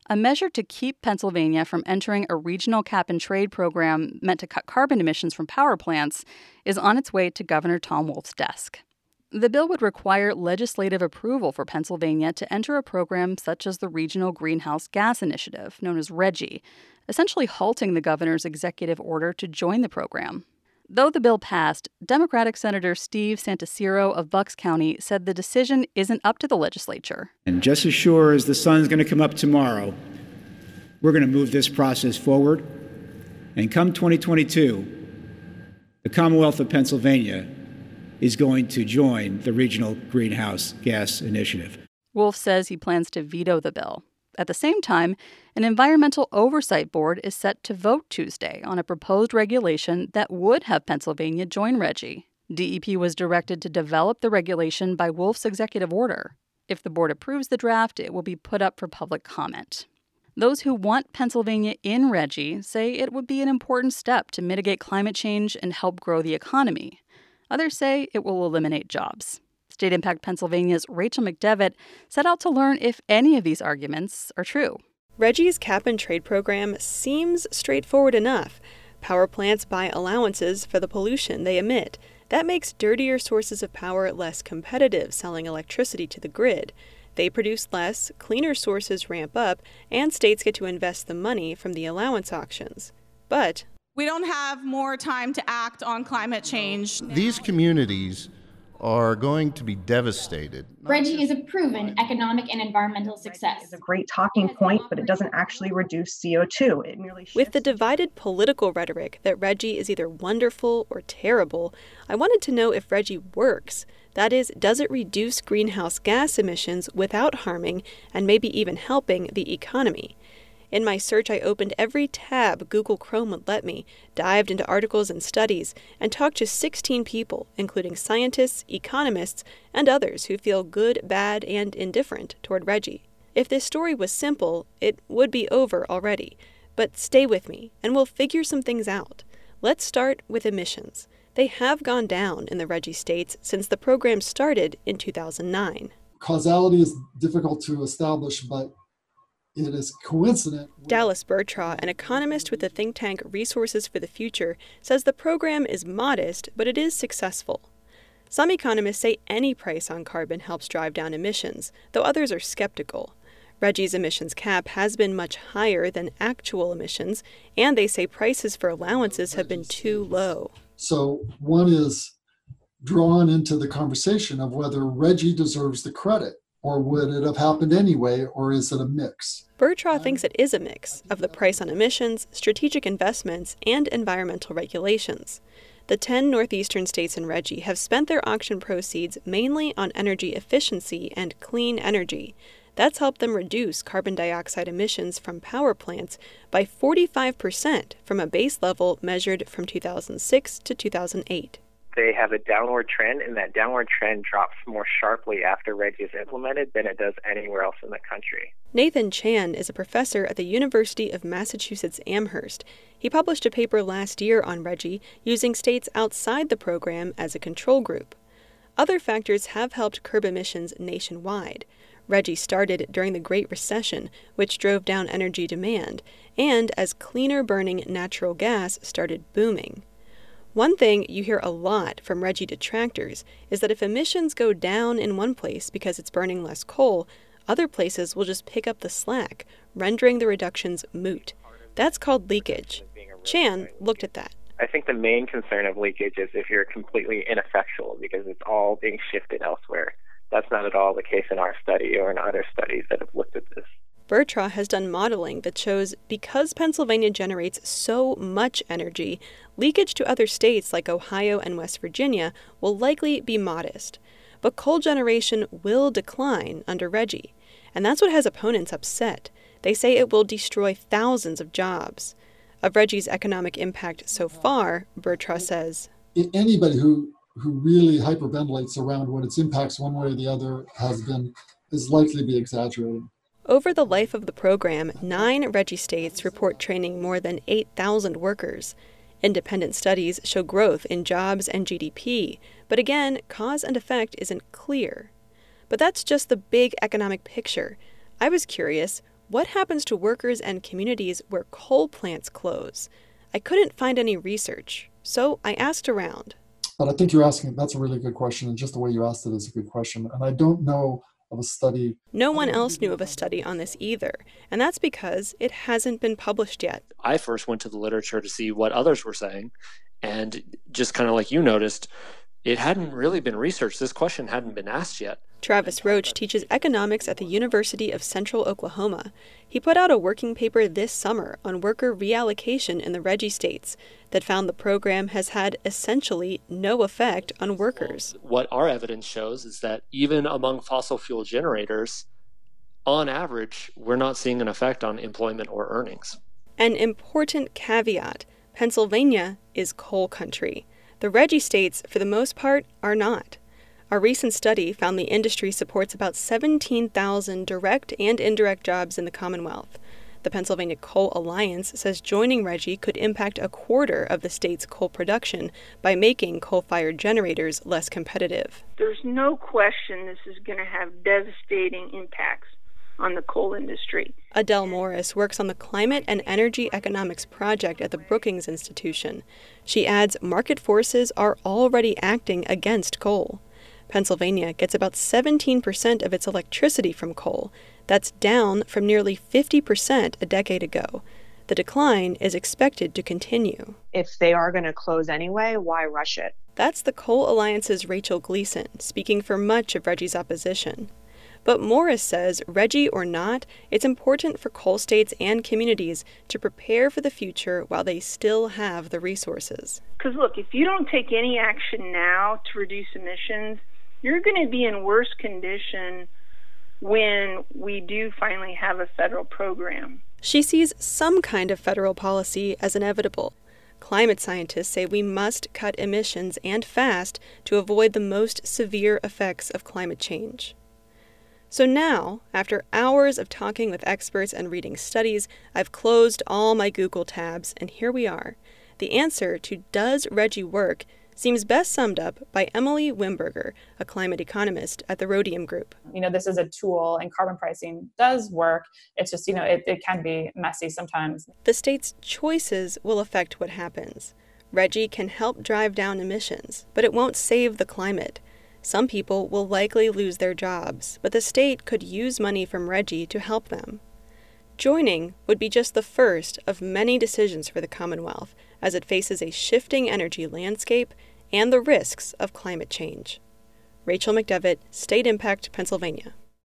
a measure to keep Pennsylvania from entering a regional cap-and-trade program meant to cut carbon emissions from power plants, is on its way to Governor Tom Wolf's desk. The bill would require legislative approval for Pennsylvania to enter a program such as the Regional Greenhouse Gas Initiative, known as RGGI, essentially halting the governor's executive order to join the program. Though the bill passed, Democratic Senator Steve Santasiro of Bucks County said the decision isn't up to the legislature. And just as sure as the sun's going to come up tomorrow, we're going to move this process forward. And come 2022, the Commonwealth of Pennsylvania is going to join the Regional Greenhouse Gas Initiative. Wolf says he plans to veto the bill. At the same time, an environmental oversight board is set to vote Tuesday on a proposed regulation that would have Pennsylvania join RGGI. DEP was directed to develop the regulation by Wolf's executive order. If the board approves the draft, it will be put up for public comment. Those who want Pennsylvania in RGGI say it would be an important step to mitigate climate change and help grow the economy. Others say it will eliminate jobs. State Impact Pennsylvania's Rachel McDevitt set out to learn if any of these arguments are true. RGGI's cap-and-trade program seems straightforward enough. Power plants buy allowances for the pollution they emit. That makes dirtier sources of power less competitive selling electricity to the grid. They produce less, cleaner sources ramp up, and states get to invest the money from the allowance auctions. But we don't have more time to act on climate change. These communities are going to be devastated. RGGI is a proven economic and environmental success. It's a great talking point, but it doesn't actually reduce CO2. It merely With the divided political rhetoric that RGGI is either wonderful or terrible, I wanted to know if RGGI works. That is, does it reduce greenhouse gas emissions without harming and maybe even helping the economy? In my search, I opened every tab Google Chrome would let me, dived into articles and studies, and talked to 16 people, including scientists, economists, and others who feel good, bad, and indifferent toward RGGI. If this story was simple, it would be over already. But stay with me, and we'll figure some things out. Let's start with emissions. They have gone down in the RGGI states since the program started in 2009. Causality is difficult to establish, but it is coincident. Dallas Bertraw, an economist with the think tank Resources for the Future, says the program is modest, but it is successful. Some economists say any price on carbon helps drive down emissions, though others are skeptical. RGGI's emissions cap has been much higher than actual emissions, and they say prices for allowances have been too low. So one is drawn into the conversation of whether RGGI deserves the credit. Or would it have happened anyway, or is it a mix? Bertraw thinks it is a mix of the price on emissions, strategic investments, and environmental regulations. The 10 northeastern states in RGGI have spent their auction proceeds mainly on energy efficiency and clean energy. That's helped them reduce carbon dioxide emissions from power plants by 45% from a base level measured from 2006 to 2008. They have a downward trend, and that downward trend drops more sharply after RGGI is implemented than it does anywhere else in the country. Nathan Chan is a professor at the University of Massachusetts Amherst. He published a paper last year on RGGI using states outside the program as a control group. Other factors have helped curb emissions nationwide. RGGI started during the Great Recession, which drove down energy demand, and as cleaner-burning natural gas started booming. One thing you hear a lot from RGGI detractors is that if emissions go down in one place because it's burning less coal, other places will just pick up the slack, rendering the reductions moot. That's called leakage. Chan looked at that. I think the main concern of leakage is if you're completely ineffectual because it's all being shifted elsewhere. That's not at all the case in our study or in other studies that have looked at this. Bertraw has done modeling that shows because Pennsylvania generates so much energy, leakage to other states like Ohio and West Virginia will likely be modest. But coal generation will decline under RGGI, and that's what has opponents upset. They say it will destroy thousands of jobs. Of RGGI's economic impact so far, Bertraw says, anybody who really hyperventilates around what its impacts one way or the other is likely to be exaggerating. Over the life of the program, 9 RGGI states report training more than 8,000 workers. Independent studies show growth in jobs and GDP, but again, cause and effect isn't clear. But that's just the big economic picture. I was curious, what happens to workers and communities where coal plants close? I couldn't find any research, so I asked around. But I think you're asking, that's a really good question, and just the way you asked it is a good question. And I don't know of a study. No one else knew of a study on this either, and that's because it hasn't been published yet. I first went to the literature to see what others were saying, and just kind of like you noticed, it hadn't really been researched. This question hadn't been asked yet. Travis Roach teaches economics at the University of Central Oklahoma. He put out a working paper this summer on worker reallocation in the RGGI states that found the program has had essentially no effect on workers. What our evidence shows is that even among fossil fuel generators, on average, we're not seeing an effect on employment or earnings. An important caveat: Pennsylvania is coal country. The RGGI states, for the most part, are not. A recent study found the industry supports about 17,000 direct and indirect jobs in the Commonwealth. The Pennsylvania Coal Alliance says joining RGGI could impact a quarter of the state's coal production by making coal-fired generators less competitive. There's no question this is going to have devastating impacts on the coal industry. Adele Morris works on the Climate and Energy Economics Project at the Brookings Institution. She adds market forces are already acting against coal. Pennsylvania gets about 17% of its electricity from coal. That's down from nearly 50% a decade ago. The decline is expected to continue. If they are going to close anyway, why rush it? That's the Coal Alliance's Rachel Gleason, speaking for much of RGGI's opposition. But Morris says, RGGI or not, it's important for coal states and communities to prepare for the future while they still have the resources. Because look, if you don't take any action now to reduce emissions, you're going to be in worse condition when we do finally have a federal program. She sees some kind of federal policy as inevitable. Climate scientists say we must cut emissions and fast to avoid the most severe effects of climate change. So now, after hours of talking with experts and reading studies, I've closed all my Google tabs, and here we are. The answer to does RGGI work seems best summed up by Emily Wimberger, a climate economist at the Rhodium Group. This is a tool, and carbon pricing does work. It's just, it can be messy sometimes. The state's choices will affect what happens. RGGI can help drive down emissions, but it won't save the climate. Some people will likely lose their jobs, but the state could use money from RGGI to help them. Joining would be just the first of many decisions for the Commonwealth as it faces a shifting energy landscape and the risks of climate change. Rachel McDevitt, State Impact, Pennsylvania.